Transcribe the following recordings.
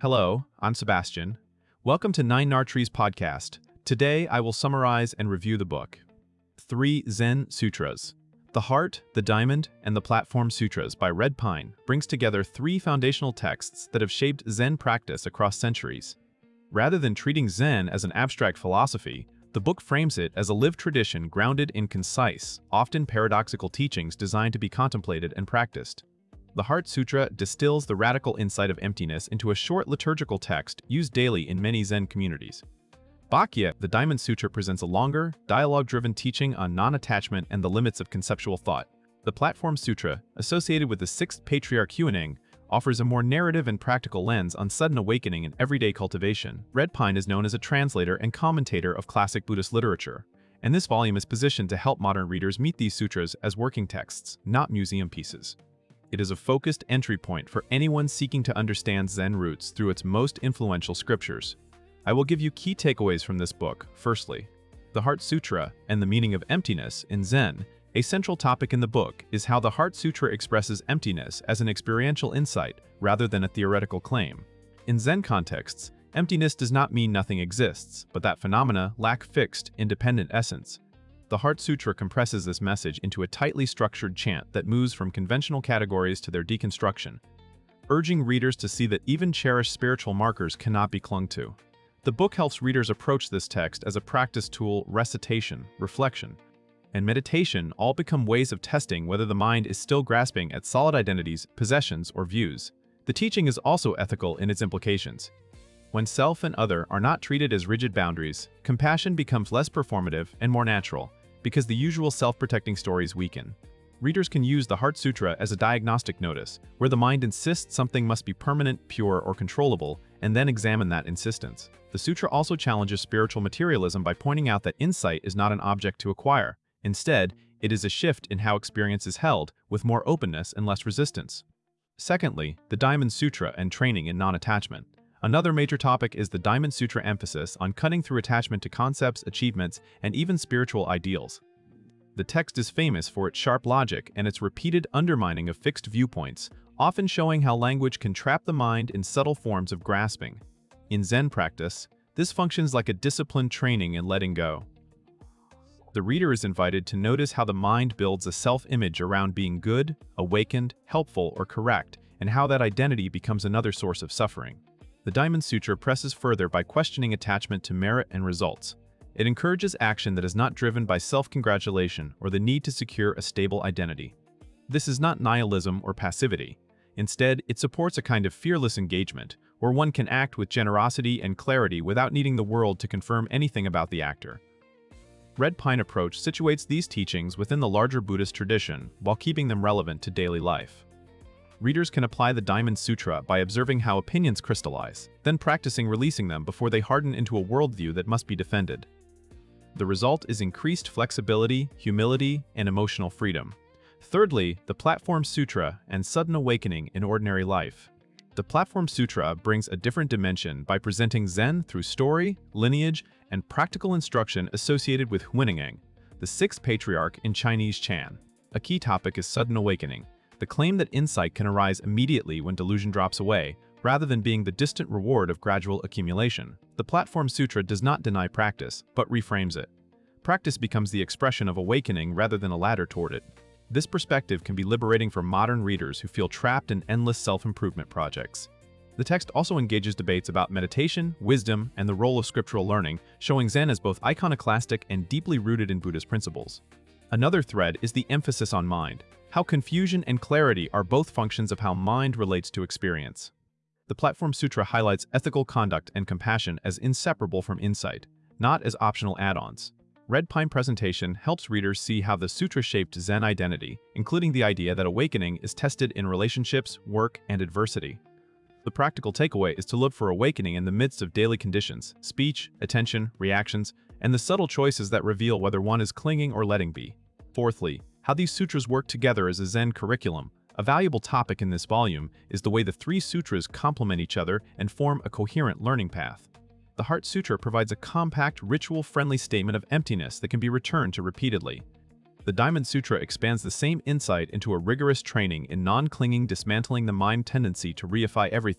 Hello, I'm Sebastian. Welcome to Nine Nartrees podcast. Today I will summarize and review the book. 3 Zen Sutras. The Heart, the Diamond, and the Platform Sutras by Red Pine brings together 3 foundational texts that have shaped Zen practice across centuries. Rather than treating Zen as an abstract philosophy, the book frames it as a lived tradition grounded in concise, often paradoxical teachings designed to be contemplated and practiced. The Heart Sutra distills the radical insight of emptiness into a short liturgical text used daily in many Zen communities. Bhakya, the Diamond Sutra, presents a longer, dialogue-driven teaching on non-attachment and the limits of conceptual thought. The Platform Sutra, associated with the 6th Patriarch Huineng, offers a more narrative and practical lens on sudden awakening and everyday cultivation. Red Pine is known as a translator and commentator of classic Buddhist literature, and this volume is positioned to help modern readers meet these sutras as working texts, not museum pieces. It is a focused entry point for anyone seeking to understand Zen roots through its most influential scriptures. I will give you key takeaways from this book. Firstly, the Heart Sutra and the meaning of emptiness in Zen. A central topic in the book is how the Heart Sutra expresses emptiness as an experiential insight rather than a theoretical claim. In Zen contexts, emptiness does not mean nothing exists, but that phenomena lack fixed, independent essence. The Heart Sutra compresses this message into a tightly structured chant that moves from conventional categories to their deconstruction, urging readers to see that even cherished spiritual markers cannot be clung to. The book helps readers approach this text as a practice tool. Recitation, reflection, and meditation all become ways of testing whether the mind is still grasping at solid identities, possessions, or views. The teaching is also ethical in its implications. When self and other are not treated as rigid boundaries, compassion becomes less performative and more natural, because the usual self-protecting stories weaken. Readers can use the Heart Sutra as a diagnostic notice, where the mind insists something must be permanent, pure, or controllable, and then examine that insistence. The sutra also challenges spiritual materialism by pointing out that insight is not an object to acquire. Instead, it is a shift in how experience is held, with more openness and less resistance. Secondly, the Diamond Sutra and training in non-attachment. Another major topic is the Diamond Sutra emphasis on cutting through attachment to concepts, achievements, and even spiritual ideals. The text is famous for its sharp logic and its repeated undermining of fixed viewpoints, often showing how language can trap the mind in subtle forms of grasping. In Zen practice, this functions like a disciplined training in letting go. The reader is invited to notice how the mind builds a self-image around being good, awakened, helpful, or correct, and how that identity becomes another source of suffering. The Diamond Sutra presses further by questioning attachment to merit and results. It encourages action that is not driven by self-congratulation or the need to secure a stable identity. This is not nihilism or passivity. Instead, it supports a kind of fearless engagement, where one can act with generosity and clarity without needing the world to confirm anything about the actor. Red Pine approach situates these teachings within the larger Buddhist tradition while keeping them relevant to daily life. Readers can apply the Diamond Sutra by observing how opinions crystallize, then practicing releasing them before they harden into a worldview that must be defended. The result is increased flexibility, humility, and emotional freedom. Thirdly, the Platform Sutra and sudden awakening in ordinary life. The Platform Sutra brings a different dimension by presenting Zen through story, lineage, and practical instruction associated with Huineng, the 6th Patriarch in Chinese Chan. A key topic is sudden awakening, the claim that insight can arise immediately when delusion drops away, rather than being the distant reward of gradual accumulation. The Platform Sutra does not deny practice, but reframes it. Practice becomes the expression of awakening rather than a ladder toward it. This perspective can be liberating for modern readers who feel trapped in endless self-improvement projects. The text also engages debates about meditation, wisdom, and the role of scriptural learning, showing Zen as both iconoclastic and deeply rooted in Buddhist principles. Another thread is the emphasis on mind, how confusion and clarity are both functions of how mind relates to experience. The Platform Sutra highlights ethical conduct and compassion as inseparable from insight, not as optional add-ons. Red Pine presentation helps readers see how the sutra shaped Zen identity, including the idea that awakening is tested in relationships, work, and adversity. The practical takeaway is to look for awakening in the midst of daily conditions, speech, attention, reactions, and the subtle choices that reveal whether one is clinging or letting be. Fourthly, how these sutras work together as a Zen curriculum. A valuable topic in this volume is the way the 3 sutras complement each other and form a coherent learning path. The Heart Sutra provides a compact, ritual-friendly statement of emptiness that can be returned to repeatedly. The Diamond Sutra expands the same insight into a rigorous training in non-clinging, dismantling the mind tendency to reify everything,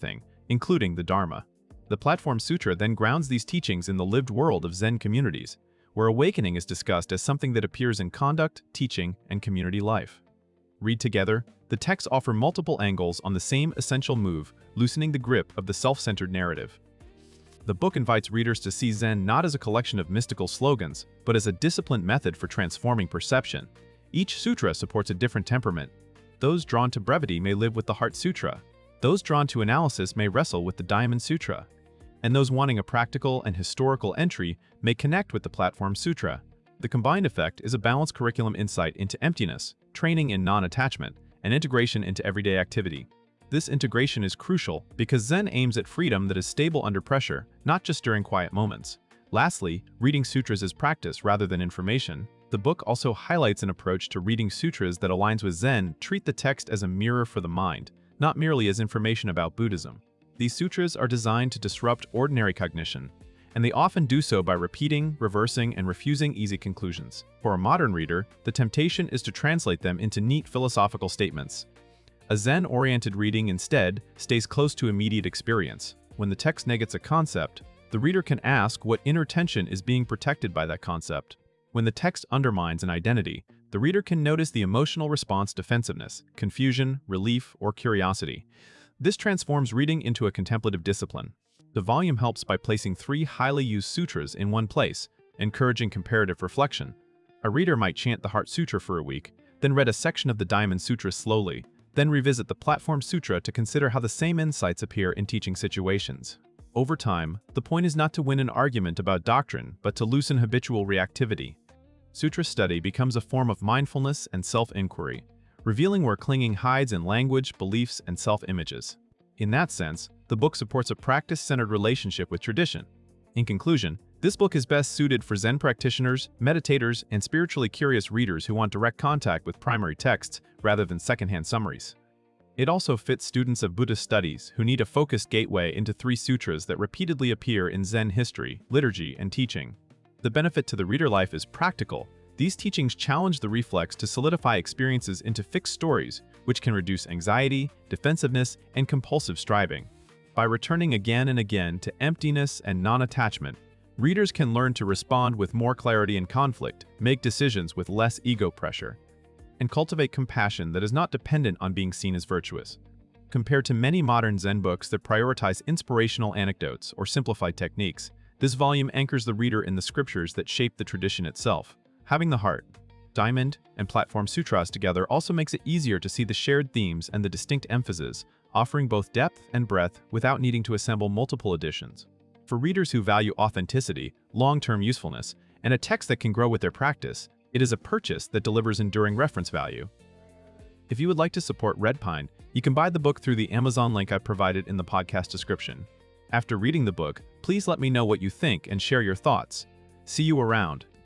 including the Dharma. The Platform Sutra then grounds these teachings in the lived world of Zen communities, where awakening is discussed as something that appears in conduct, teaching, and community life. Read together, the texts offer multiple angles on the same essential move, loosening the grip of the self-centered narrative. The book invites readers to see Zen not as a collection of mystical slogans, but as a disciplined method for transforming perception. Each sutra supports a different temperament. Those drawn to brevity may live with the Heart Sutra. Those drawn to analysis may wrestle with the Diamond Sutra. And those wanting a practical and historical entry may connect with the Platform Sutra. The combined effect is a balanced curriculum insight into emptiness, training in non-attachment, and integration into everyday activity. This integration is crucial because Zen aims at freedom that is stable under pressure, not just during quiet moments. Lastly, reading sutras is practice rather than information. The book also highlights an approach to reading sutras that aligns with Zen. Treat the text as a mirror for the mind, not merely as information about Buddhism. These sutras are designed to disrupt ordinary cognition, and they often do so by repeating, reversing, and refusing easy conclusions. For a modern reader, the temptation is to translate them into neat philosophical statements. A Zen-oriented reading instead stays close to immediate experience. When the text negates a concept, the reader can ask what inner tension is being protected by that concept. When the text undermines an identity, the reader can notice the emotional response: defensiveness, confusion, relief, or curiosity. This transforms reading into a contemplative discipline. The volume helps by placing 3 highly used sutras in one place, encouraging comparative reflection. A reader might chant the Heart Sutra for a week, then read a section of the Diamond Sutra slowly, then revisit the Platform Sutra to consider how the same insights appear in teaching situations. Over time, the point is not to win an argument about doctrine, but to loosen habitual reactivity. Sutra study becomes a form of mindfulness and self-inquiry, revealing where clinging hides in language, beliefs, and self-images. In that sense, the book supports a practice-centered relationship with tradition. In conclusion, this book is best suited for Zen practitioners, meditators, and spiritually curious readers who want direct contact with primary texts rather than secondhand summaries. It also fits students of Buddhist studies who need a focused gateway into 3 sutras that repeatedly appear in Zen history, liturgy, and teaching. The benefit to the reader life is practical. These teachings challenge the reflex to solidify experiences into fixed stories, which can reduce anxiety, defensiveness, and compulsive striving. By returning again and again to emptiness and non-attachment, readers can learn to respond with more clarity in conflict, make decisions with less ego pressure, and cultivate compassion that is not dependent on being seen as virtuous. Compared to many modern Zen books that prioritize inspirational anecdotes or simplified techniques, this volume anchors the reader in the scriptures that shape the tradition itself. Having the Heart, Diamond, and Platform Sutras together also makes it easier to see the shared themes and the distinct emphasis, offering both depth and breadth without needing to assemble multiple editions. For readers who value authenticity, long-term usefulness, and a text that can grow with their practice, it is a purchase that delivers enduring reference value. If you would like to support Red Pine, you can buy the book through the Amazon link I've provided in the podcast description. After reading the book, please let me know what you think and share your thoughts. See you around.